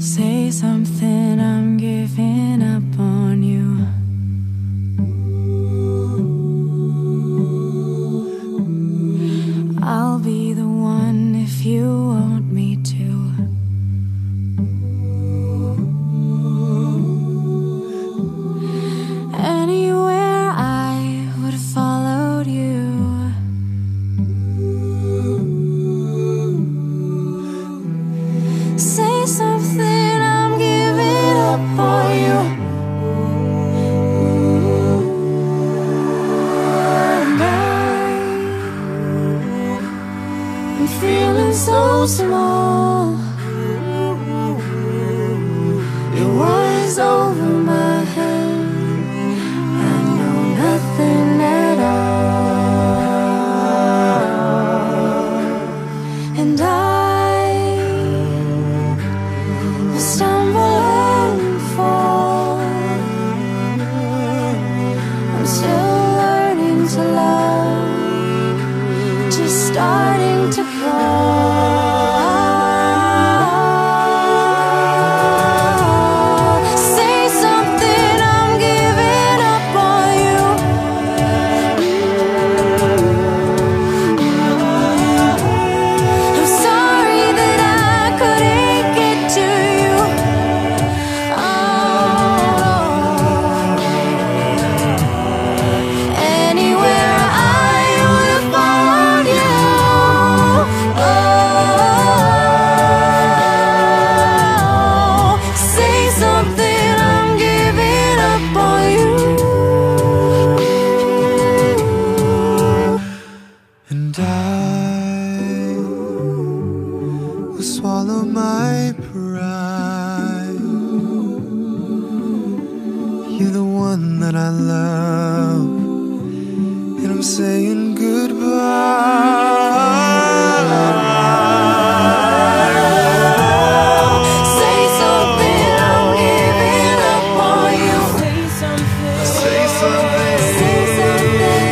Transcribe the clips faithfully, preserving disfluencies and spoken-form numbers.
Say something, I'm giving up on you. I'll be the one if you want me to. Anywhere I would have followed you. Say something, I'm giving up on you. And I'm feeling so small. Your worries over my head. I know nothing at all. And I stumble and fall. I'm still learning to love, just starting to crawl. Say something, I'm giving up on you. I'm sorry that I couldn't get to you. Anywhere I would have followed you. Oh, say something, I'm giving up on you. And I will swallow my pride. You're the one that I love, and I'm saying goodbye. Say something, I'm giving up on you. Say something. Say something. Say something.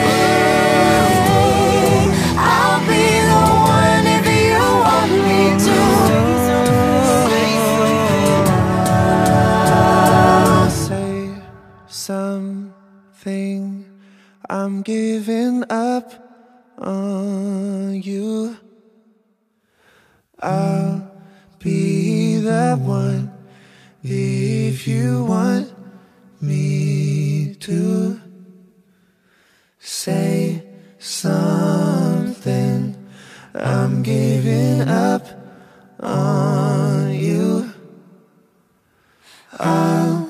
I'll be the one if you want me to. Say something. I'm giving up on you. I'll be that one if you want me to. Say something. I'm giving up on you. I'll